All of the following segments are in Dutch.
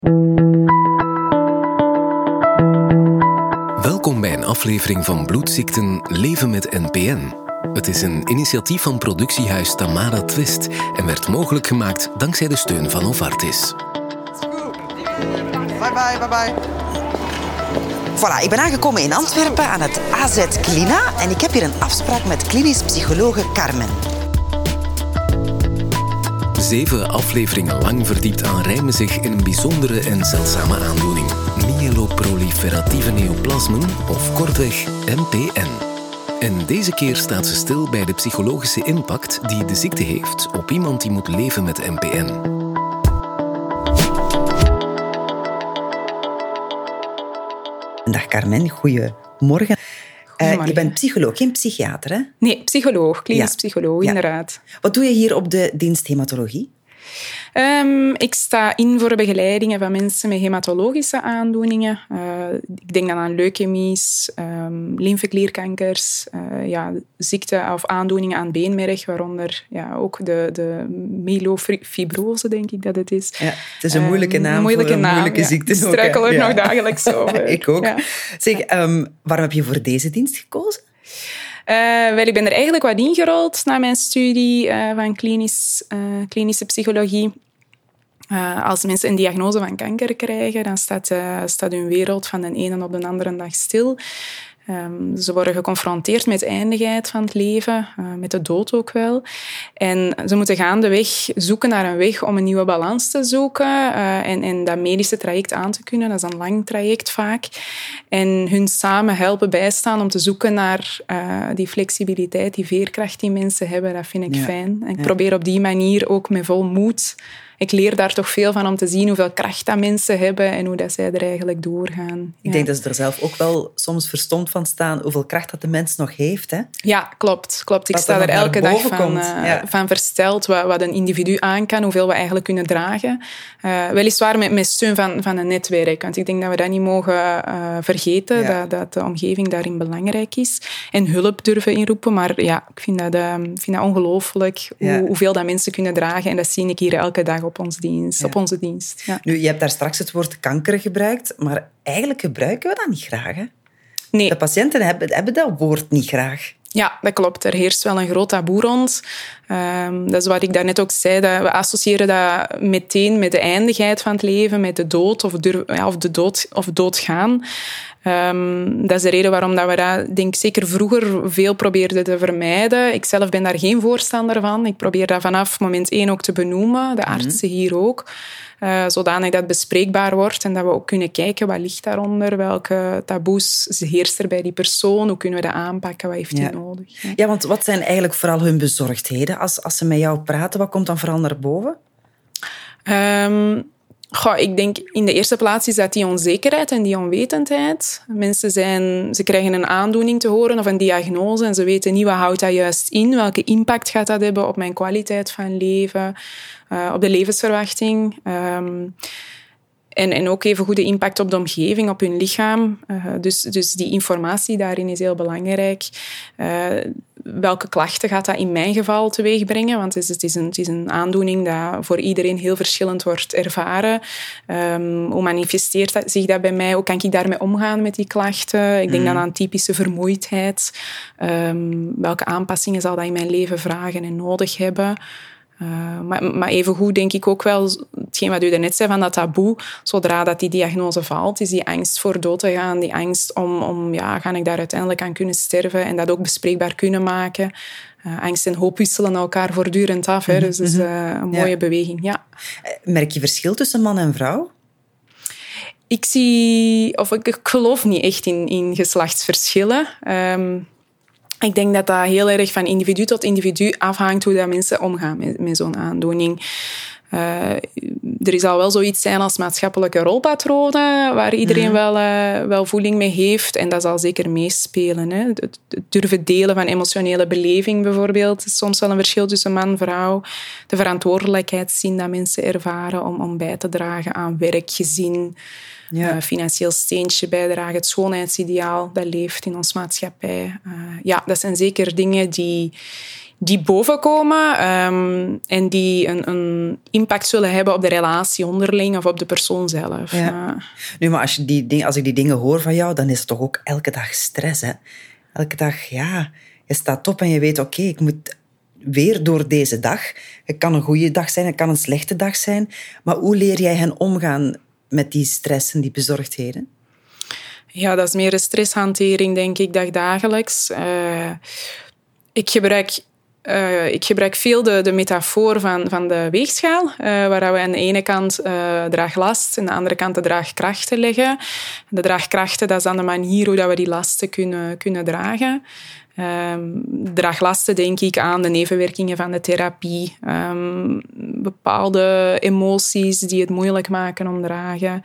Welkom bij een aflevering van Bloedziekten Leven met NPN. Het is een initiatief van productiehuis Tamara Twist en werd mogelijk gemaakt dankzij de steun van Novartis. Bye. Voilà, ik ben aangekomen in Antwerpen aan het AZ Clina en ik heb hier een afspraak met klinisch psychologe Carmen. 7 afleveringen lang verdiept Rijmen zich in een bijzondere en zeldzame aandoening. Myeloproliferatieve neoplasmen, of kortweg MPN. En deze keer staat ze stil bij de psychologische impact die de ziekte heeft op iemand die moet leven met MPN. Dag Carmen, goedemorgen. Je bent psycholoog, geen psychiater, hè? Nee, psycholoog, klinisch psycholoog, inderdaad. Wat doe je hier op de dienst hematologie? Ik sta in voor begeleidingen van mensen met hematologische aandoeningen. Ik denk dan aan leukemies, lymfeklierkankers, ziekten of aandoeningen aan beenmerg, waaronder ook de myelofibrose, denk ik dat het is. Ja, het is een moeilijke naam voor een moeilijke ziekte. Ik struikel er nog dagelijks over. Ik ook. Ja. Zeg, waarom heb je voor deze dienst gekozen? Ik ben er eigenlijk wat ingerold na mijn studie van klinische psychologie. Als mensen een diagnose van kanker krijgen, dan staat hun wereld van de ene op de andere dag stil. Ze worden geconfronteerd met de eindigheid van het leven, met de dood ook wel. En ze moeten gaandeweg zoeken naar een weg om een nieuwe balans te zoeken en dat medische traject aan te kunnen. Dat is een lang traject vaak. En hun samen helpen bijstaan om te zoeken naar die flexibiliteit, die veerkracht die mensen hebben. Dat vind ik fijn. En ik probeer op die manier ook met vol moed... Ik leer daar toch veel van om te zien hoeveel kracht dat mensen hebben en hoe dat zij er eigenlijk doorgaan. Ik denk dat ze er zelf ook wel soms verstomd van staan hoeveel kracht dat de mens nog heeft. Hè? Ja, klopt. Ik sta er elke dag van versteld wat een individu aan kan, hoeveel we eigenlijk kunnen dragen. Weliswaar met steun van een netwerk, want ik denk dat we dat niet mogen vergeten, dat de omgeving daarin belangrijk is. En hulp durven inroepen, maar ik vind dat ongelooflijk hoeveel dat mensen kunnen dragen. En dat zie ik hier elke dag op onze dienst. Ja. Nu, je hebt daar straks het woord kanker gebruikt, maar eigenlijk gebruiken we dat niet graag. Hè? Nee. De patiënten hebben dat woord niet graag. Ja, dat klopt. Er heerst wel een groot taboe rond. Dat is wat ik daarnet ook zei. Dat we associëren dat meteen met de eindigheid van het leven, met de dood of doodgaan. Dat is de reden waarom dat we dat, denk ik, zeker vroeger veel probeerden te vermijden. Ik zelf ben daar geen voorstander van. Ik probeer dat vanaf moment 1 ook te benoemen. De artsen hier ook. Zodanig dat het bespreekbaar wordt en dat we ook kunnen kijken wat ligt daaronder, welke taboes heerst er bij die persoon, hoe kunnen we dat aanpakken, wat heeft hij nodig. Ja, want wat zijn eigenlijk vooral hun bezorgdheden? Als ze met jou praten, wat komt dan vooral naar boven? Ik denk in de eerste plaats is dat die onzekerheid en die onwetendheid. Mensen ze krijgen een aandoening te horen of een diagnose en ze weten niet wat houdt dat juist in, welke impact gaat dat hebben op mijn kwaliteit van leven, op de levensverwachting. En ook even goede impact op de omgeving, op hun lichaam. Dus die informatie daarin is heel belangrijk. Welke klachten gaat dat in mijn geval teweeg brengen? Want het is een aandoening dat voor iedereen heel verschillend wordt ervaren. Hoe manifesteert zich dat bij mij? Hoe kan ik daarmee omgaan met die klachten? Ik denk dan aan typische vermoeidheid. Welke aanpassingen zal dat in mijn leven vragen en nodig hebben? Maar evengoed denk ik ook wel, hetgeen wat u daarnet zei van dat taboe, zodra dat die diagnose valt, is die angst voor dood te gaan, die angst om ga ik daar uiteindelijk aan kunnen sterven en dat ook bespreekbaar kunnen maken. Angst en hoop wisselen elkaar voortdurend af, hè, dus dat is een mooie beweging. Ja. Merk je verschil tussen man en vrouw? Ik geloof niet echt in geslachtsverschillen. Ik denk dat dat heel erg van individu tot individu afhangt hoe dat mensen omgaan met zo'n aandoening. Er zal wel zoiets zijn als maatschappelijke rolpatronen, waar iedereen wel voeling mee heeft. En dat zal zeker meespelen. Hè. Het durven delen van emotionele beleving bijvoorbeeld is soms wel een verschil tussen man en vrouw. De verantwoordelijkheid zien dat mensen ervaren om bij te dragen aan werk, gezin, financieel steentje bijdragen. Het schoonheidsideaal dat leeft in onze maatschappij. Dat zijn zeker dingen die die bovenkomen en die een impact zullen hebben op de relatie onderling of op de persoon zelf. Ja. Nu, maar als ik die dingen hoor van jou, dan is het toch ook elke dag stress, hè? Elke dag, je staat op en je weet, oké, ik moet weer door deze dag. Het kan een goede dag zijn, het kan een slechte dag zijn. Maar hoe leer jij hen omgaan met die stress en die bezorgdheden? Ja, dat is meer een stresshantering, denk ik, dagelijks. Ik gebruik veel de metafoor van de weegschaal, waar we aan de ene kant draaglast en aan de andere kant de draagkrachten leggen. De draagkrachten, dat is dan de manier hoe we die lasten kunnen dragen. Draaglasten denk ik aan de nevenwerkingen van de therapie. Bepaalde emoties die het moeilijk maken om te dragen.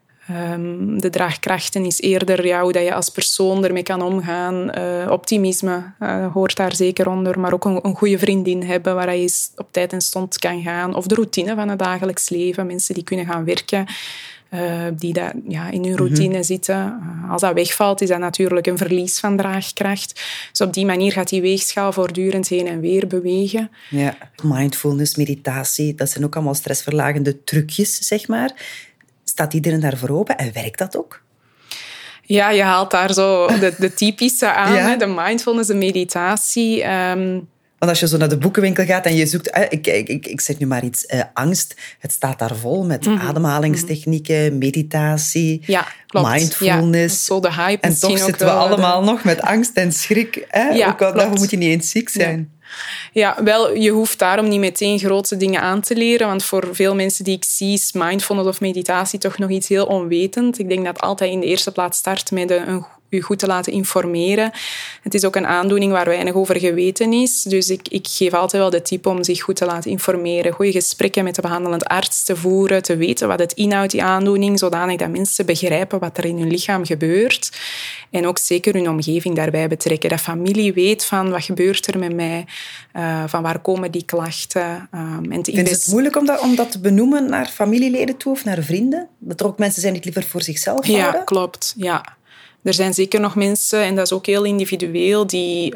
De draagkrachten is eerder hoe dat je als persoon ermee kan omgaan. Optimisme hoort daar zeker onder. Maar ook een goede vriendin hebben waar je op tijd en stond kan gaan. Of de routine van het dagelijks leven. Mensen die kunnen gaan werken. Die dat, in hun routine zitten. Als dat wegvalt, is dat natuurlijk een verlies van draagkracht. Dus op die manier gaat die weegschaal voortdurend heen en weer bewegen. Ja, mindfulness, meditatie, dat zijn ook allemaal stressverlagende trucjes, zeg maar. Staat iedereen daarvoor open en werkt dat ook? Ja, je haalt daar zo de typische aan. Ja. De mindfulness, de meditatie. Want als je zo naar de boekenwinkel gaat en je zoekt... Ik zeg nu maar iets, angst. Het staat daar vol met ademhalingstechnieken, meditatie, mindfulness. Ja, zo de hype. En toch zitten we allemaal nog met angst en schrik. Ja, ook al daarvoor moet je niet eens ziek zijn. Ja, wel, je hoeft daarom niet meteen grote dingen aan te leren. Want voor veel mensen die ik zie, is mindfulness of meditatie toch nog iets heel onwetend. Ik denk dat het altijd in de eerste plaats start met je goed te laten informeren. Het is ook een aandoening waar weinig over geweten is. Dus ik geef altijd wel de tip om zich goed te laten informeren. Goede gesprekken met de behandelend arts te voeren. Te weten wat het inhoudt, die aandoening. Zodanig dat mensen begrijpen wat er in hun lichaam gebeurt. En ook zeker hun omgeving daarbij betrekken. Dat familie weet van wat gebeurt er met mij. Van waar komen die klachten. Vind je het moeilijk om dat te benoemen naar familieleden toe of naar vrienden? Dat er ook mensen zijn die het liever voor zichzelf houden? Ja, klopt. Ja. Er zijn zeker nog mensen, en dat is ook heel individueel, die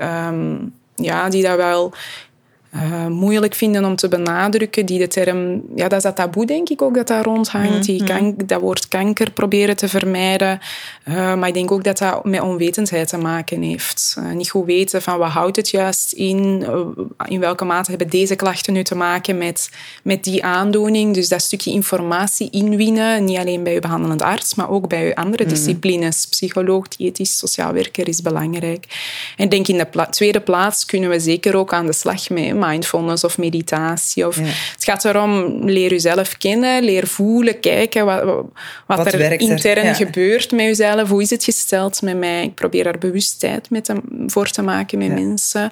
dat wel moeilijk vinden om te benadrukken. Die de term, dat is dat taboe, denk ik ook, dat daar rondhangt. Dat woord kanker proberen te vermijden. Maar ik denk ook dat dat met onwetendheid te maken heeft. Niet goed weten van wat houdt het juist in welke mate hebben deze klachten nu te maken met die aandoening. Dus dat stukje informatie inwinnen, niet alleen bij je behandelend arts, maar ook bij je andere disciplines. Psycholoog, diëtist, sociaal werker is belangrijk. En ik denk in de tweede plaats kunnen we zeker ook aan de slag met mindfulness of meditatie. Het gaat erom, leer jezelf kennen, leer voelen, kijken wat er intern gebeurt met jezelf. Hoe is het gesteld met mij? Ik probeer daar bewustheid voor te maken met mensen.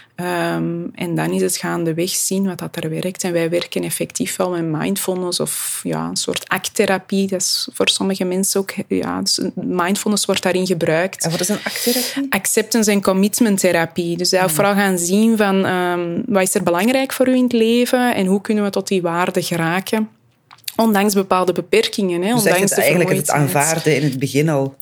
En dan is het gaandeweg zien wat dat er werkt. En wij werken effectief wel met mindfulness of een soort acttherapie. Dat is voor sommige mensen ook... Dus mindfulness wordt daarin gebruikt. En wat is een acttherapie? Acceptance- en commitment-therapie. Dus ook vooral gaan zien van wat is er belangrijk voor u in het leven en hoe kunnen we tot die waarde geraken. Ondanks bepaalde beperkingen. Hè? Dus ondanks eigenlijk het aanvaarden in het begin al.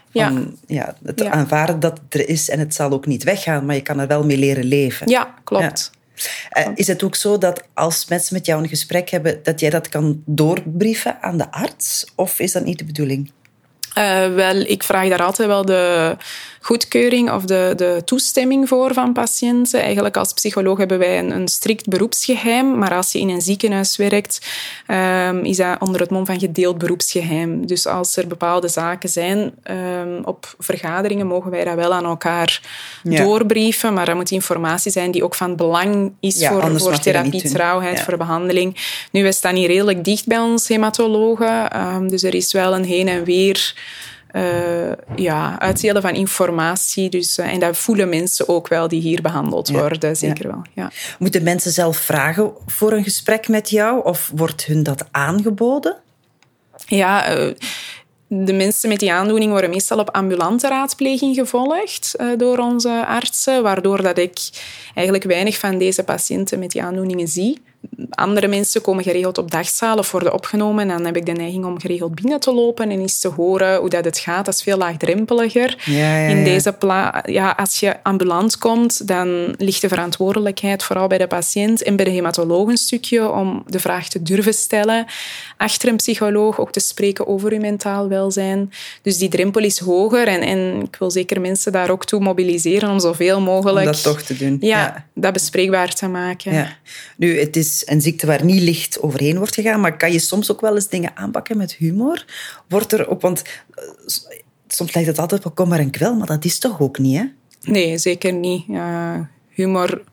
Het aanvaarden dat het er is en het zal ook niet weggaan, maar je kan er wel mee leren leven. Ja, klopt. Ja. Is het ook zo dat als mensen met jou een gesprek hebben, dat jij dat kan doorbrieven aan de arts? Of is dat niet de bedoeling? Wel, ik vraag daar altijd wel de goedkeuring of de toestemming voor van patiënten. Eigenlijk als psycholoog hebben wij een strikt beroepsgeheim, maar als je in een ziekenhuis werkt, is dat onder het mom van gedeeld beroepsgeheim. Dus als er bepaalde zaken zijn op vergaderingen, mogen wij dat wel aan elkaar doorbrieven, maar dat moet informatie zijn die ook van belang is voor therapietrouwheid, voor behandeling. Nu, wij staan hier redelijk dicht bij ons hematologen, dus er is wel een heen en weer uitdelen van informatie. Dus, en dat voelen mensen ook wel die hier behandeld worden, zeker wel. Ja. Moeten mensen zelf vragen voor een gesprek met jou of wordt hun dat aangeboden? Ja, de mensen met die aandoening worden meestal op ambulante raadpleging gevolgd door onze artsen, waardoor dat ik eigenlijk weinig van deze patiënten met die aandoeningen zie. andere mensen komen geregeld op dagzaal of worden opgenomen. En dan heb ik de neiging om geregeld binnen te lopen en eens te horen hoe dat het gaat. Dat is veel laagdrempeliger. In deze als je ambulant komt, dan ligt de verantwoordelijkheid vooral bij de patiënt en bij de hematoloog een stukje om de vraag te durven stellen. Achter een psycholoog ook te spreken over uw mentaal welzijn. Dus die drempel is hoger en ik wil zeker mensen daar ook toe mobiliseren om zoveel mogelijk... Om dat toch te doen. Ja, dat bespreekbaar te maken. Ja. Nu, het is een ziekte waar niet licht overheen wordt gegaan, maar kan je soms ook wel eens dingen aanpakken met humor? Wordt er ook, want soms lijkt het altijd wel kom maar een kwel, maar dat is toch ook niet, hè? Nee, zeker niet. Humor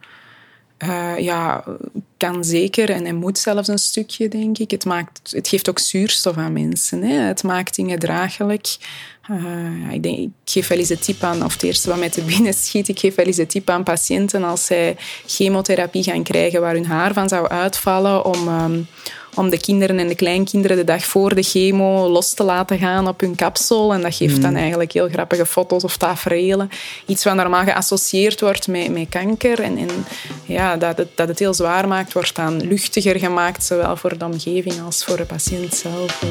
kan zeker en moet zelfs een stukje, denk ik. Het geeft ook zuurstof aan mensen. Hè? Het maakt dingen draaglijk. Ik geef wel eens de tip aan, of het eerste wat mij te binnen schiet, ik geef wel eens de tip aan patiënten als zij chemotherapie gaan krijgen waar hun haar van zou uitvallen om de kinderen en de kleinkinderen de dag voor de chemo los te laten gaan op hun kapsel. En dat geeft dan eigenlijk heel grappige foto's of taferelen. Iets wat normaal geassocieerd wordt met kanker. En dat het heel zwaar maakt, wordt dan luchtiger gemaakt, zowel voor de omgeving als voor de patiënt zelf.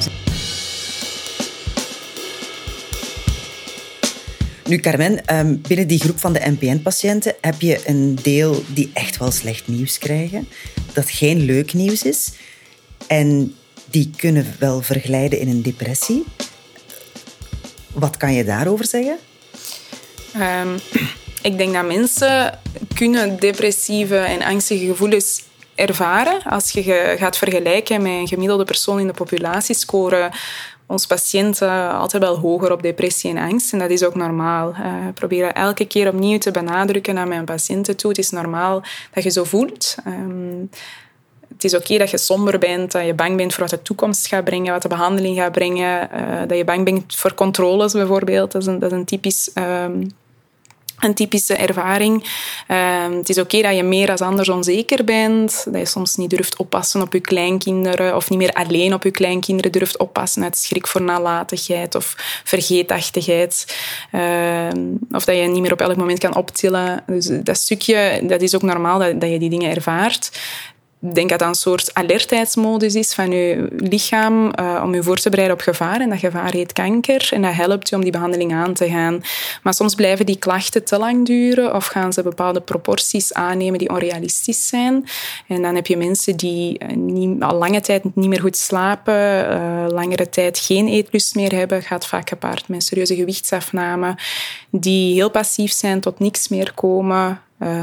Nu, Carmen, binnen die groep van de NPN-patiënten heb je een deel die echt wel slecht nieuws krijgen, dat geen leuk nieuws is. En die kunnen wel verglijden in een depressie. Wat kan je daarover zeggen? Ik denk dat mensen kunnen depressieve en angstige gevoelens ervaren. Als je gaat vergelijken met een gemiddelde persoon in de populatie, scoren onze patiënten altijd wel hoger op depressie en angst. En dat is ook normaal. Ik probeer elke keer opnieuw te benadrukken naar mijn patiënten toe. Het is normaal dat je zo voelt. Het is oké dat je somber bent, dat je bang bent voor wat de toekomst gaat brengen, wat de behandeling gaat brengen, dat je bang bent voor controles bijvoorbeeld. Dat is een typische ervaring. Het is oké dat je meer dan anders onzeker bent, dat je soms niet durft oppassen op je kleinkinderen of niet meer alleen op je kleinkinderen durft oppassen uit schrik voor nalatigheid of vergeetachtigheid. Of dat je niet meer op elk moment kan optillen. Dus dat stukje, dat is ook normaal dat je die dingen ervaart. Ik denk dat dat een soort alertheidsmodus is van je lichaam om je voor te bereiden op gevaar. En dat gevaar heet kanker. En dat helpt je om die behandeling aan te gaan. Maar soms blijven die klachten te lang duren of gaan ze bepaalde proporties aannemen die onrealistisch zijn. En dan heb je mensen die al lange tijd niet meer goed slapen, langere tijd geen eetlust meer hebben. Gaat vaak gepaard met serieuze gewichtsafname. Die heel passief zijn, tot niks meer komen.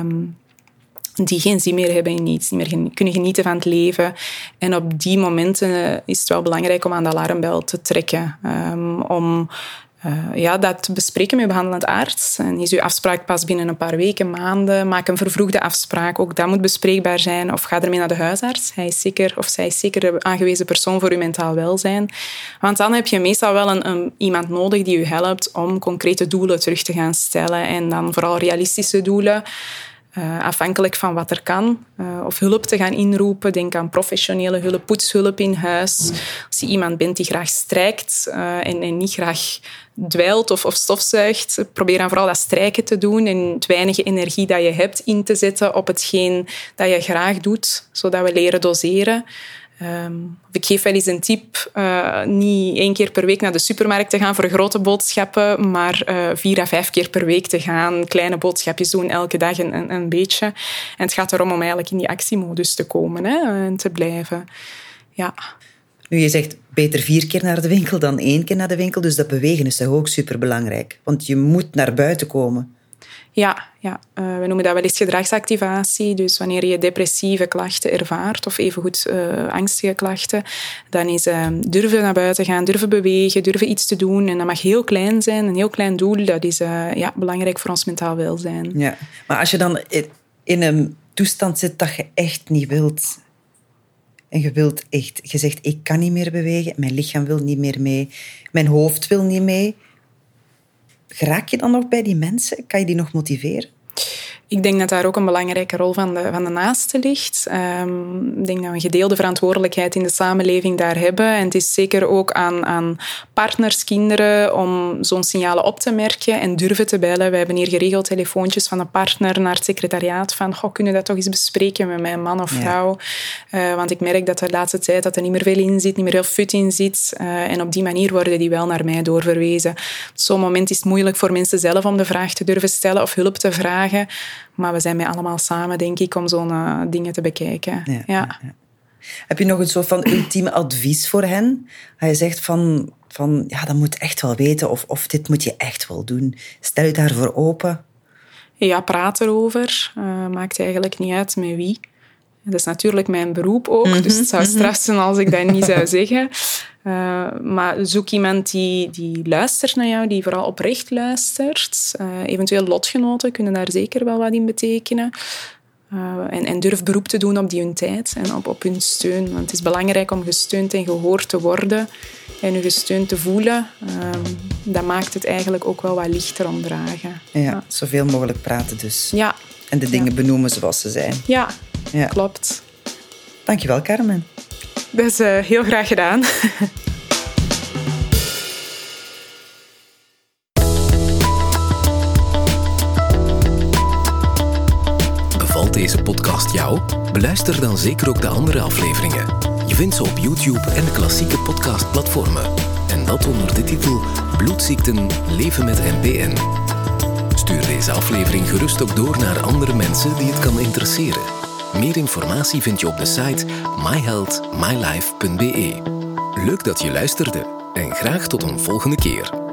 Die geen zin meer hebben in iets, niet meer kunnen genieten van het leven. En op die momenten is het wel belangrijk om aan de alarmbel te trekken. Om dat te bespreken met uw behandelend arts. En is uw afspraak pas binnen een paar weken, maanden? Maak een vervroegde afspraak. Ook dat moet bespreekbaar zijn. Of ga ermee naar de huisarts. Hij is zeker, of zij is zeker de aangewezen persoon voor uw mentaal welzijn. Want dan heb je meestal wel iemand nodig die u helpt om concrete doelen terug te gaan stellen. En dan vooral realistische doelen. Afhankelijk van wat er kan. Of hulp te gaan inroepen. Denk aan professionele hulp, poetshulp in huis. Als je iemand bent die graag strijkt en niet graag dweilt of stofzuigt, probeer dan vooral dat strijken te doen en het weinige energie dat je hebt in te zetten op hetgeen dat je graag doet, zodat we leren doseren. Ik geef wel eens een tip, niet 1 keer per week naar de supermarkt te gaan voor grote boodschappen, maar 4 à 5 keer per week te gaan, kleine boodschapjes doen, elke dag een beetje. En het gaat erom om eigenlijk in die actiemodus te komen en te blijven. Ja. Nu, je zegt beter 4 keer naar de winkel dan 1 keer naar de winkel, dus dat bewegen is toch ook superbelangrijk? Want je moet naar buiten komen. Ja. We noemen dat wel eens gedragsactivatie. Dus wanneer je depressieve klachten ervaart, of evengoed angstige klachten, dan is durven naar buiten gaan, durven bewegen, durven iets te doen. En dat mag heel klein zijn, een heel klein doel. Dat is belangrijk voor ons mentaal welzijn. Ja, maar als je dan in een toestand zit dat je echt niet wilt, en je zegt, ik kan niet meer bewegen, mijn lichaam wil niet meer mee, mijn hoofd wil niet mee. Geraak je dan nog bij die mensen? Kan je die nog motiveren? Ik denk dat daar ook een belangrijke rol van de naaste ligt. Ik denk dat we een gedeelde verantwoordelijkheid in de samenleving daar hebben. En het is zeker ook aan partners, kinderen, om zo'n signalen op te merken en durven te bellen. We hebben hier geregeld telefoontjes van een partner naar het secretariaat van kunnen we dat toch eens bespreken met mijn man of vrouw? Want ik merk dat de laatste tijd dat er niet meer veel in zit, niet meer heel fut in zit. En op die manier worden die wel naar mij doorverwezen. Op zo'n moment is het moeilijk voor mensen zelf om de vraag te durven stellen of hulp te vragen. Maar we zijn mee allemaal samen, denk ik, om zo'n dingen te bekijken. Ja. Heb je nog een soort van ultieme advies voor hen? Als je zegt van dat moet je echt wel weten of dit moet je echt wel doen. Stel je daarvoor open. Ja, praat erover. Maakt eigenlijk niet uit met wie. Dat is natuurlijk mijn beroep ook, dus het zou straf zijn als ik dat niet zou zeggen. Maar zoek iemand die luistert naar jou, die vooral oprecht luistert. Eventueel lotgenoten kunnen daar zeker wel wat in betekenen. En durf beroep te doen op hun tijd en op hun steun. Want het is belangrijk om gesteund en gehoord te worden en je gesteund te voelen. Dat maakt het eigenlijk ook wel wat lichter om dragen. Ja, zoveel mogelijk praten dus. Ja. En de dingen benoemen zoals ze zijn. Ja, klopt. Dankjewel, Carmen. Dat is heel graag gedaan. Bevalt deze podcast jou? Beluister dan zeker ook de andere afleveringen. Je vindt ze op YouTube en klassieke podcastplatformen. En dat onder de titel Bloedziekten leven met MPN. Stuur deze aflevering gerust ook door naar andere mensen die het kan interesseren. Meer informatie vind je op de site myhealthmylife.be. Leuk dat je luisterde en graag tot een volgende keer.